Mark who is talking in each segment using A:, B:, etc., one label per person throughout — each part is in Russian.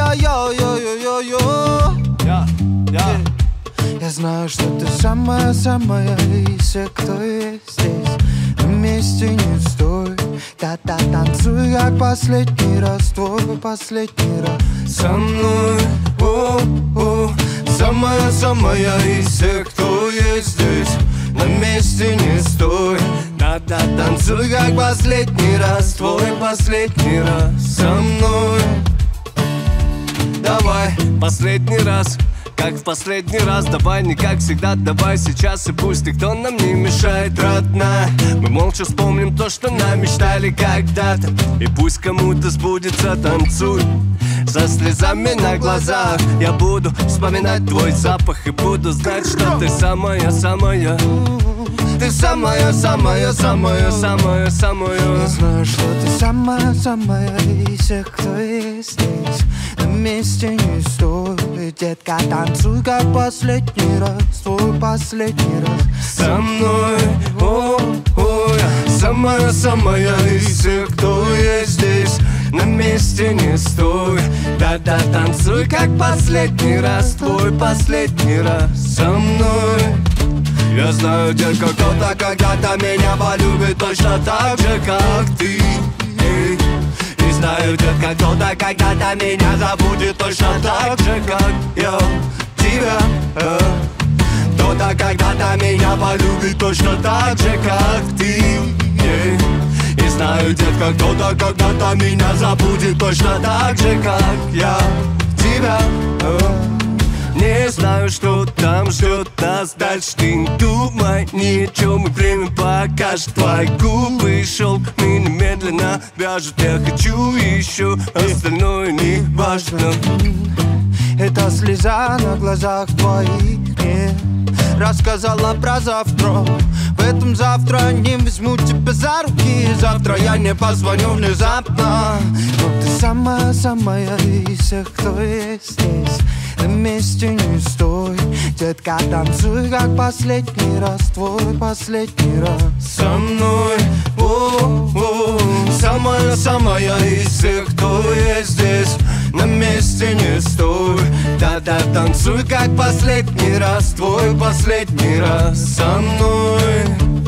A: Йо-йо-йо-йо-йо-йо. Я знаю, что ты самая-самая из всех, кто есть здесь. Вместе не стой, та-та, танцуй, как последний раз, твой последний раз. Со мной, о-о, самая-самая из всех, кто есть здесь. На месте не стой, та-та, танцуй, как последний раз, твой последний раз. Со мной, давай,
B: Последний раз, как в последний раз. Давай, не как всегда, давай сейчас. И пусть никто нам не мешает, родная. Мы молча вспомним то, что нам мечтали когда-то. И пусть кому-то сбудется, танцуй со слезами на глазах. Я буду вспоминать твой запах и буду знать, что ты самая-самая. Ты самая-самая-самая-самая-самая.
A: я знаю, что ты самая-самая из всех, кто есть здесь. На месте не стой, детка, танцуй, как последний раз, твой последний раз.
B: Со мной, о-о, самая-самая из всех, кто есть здесь. На месте не стой, да-да, танцуй, как последний раз, твой последний раз. Со мной, я знаю, детка, кто-то когда-то меня полюбит точно так же, как ты. И знаю, детка, кто-то когда-то меня забудет точно так же, как я тебя. Кто-то когда-то меня полюбит точно так же, как ты. И знаю, детка, кто-то когда-то меня забудет точно так же, как я тебя. Не знаю, что там ждет нас дальше. Ты не думай ни о чем, и время покажет. Твои губы шелк меня медленно вяжут. Я хочу еще, остальное не важно.
A: Это слеза на глазах твоих мне рассказала про завтра. В этом завтра не возьму тебя за руки. Завтра я не позвоню внезапно. Но ты самая-самая из всех, кто есть здесь. На месте не стой, детка, танцуй, как последний раз, твой последний раз.
B: Со мной, о-о, самая-самая из всех, кто есть здесь. На месте не стой, да-да, танцуй, как последний раз, твой последний раз. Со мной,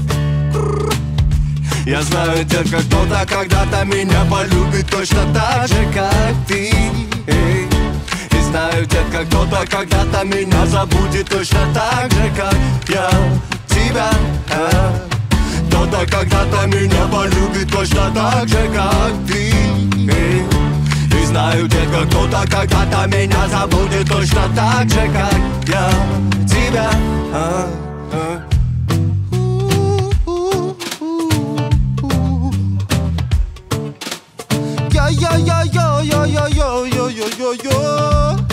B: я знаю, детка, кто-то когда-то меня полюбит точно так же, как ты. Знаю, детка, кто-то когда-то меня забудет точно так же, как я тебя. Кто-то когда-то меня полюбит точно так же, как ты. И знаю, детка, кто-то когда-то меня забудет точно так же, как я тебя.
A: Yo-yo-yo-yo-yo-yo-yo-yo-yo-yo.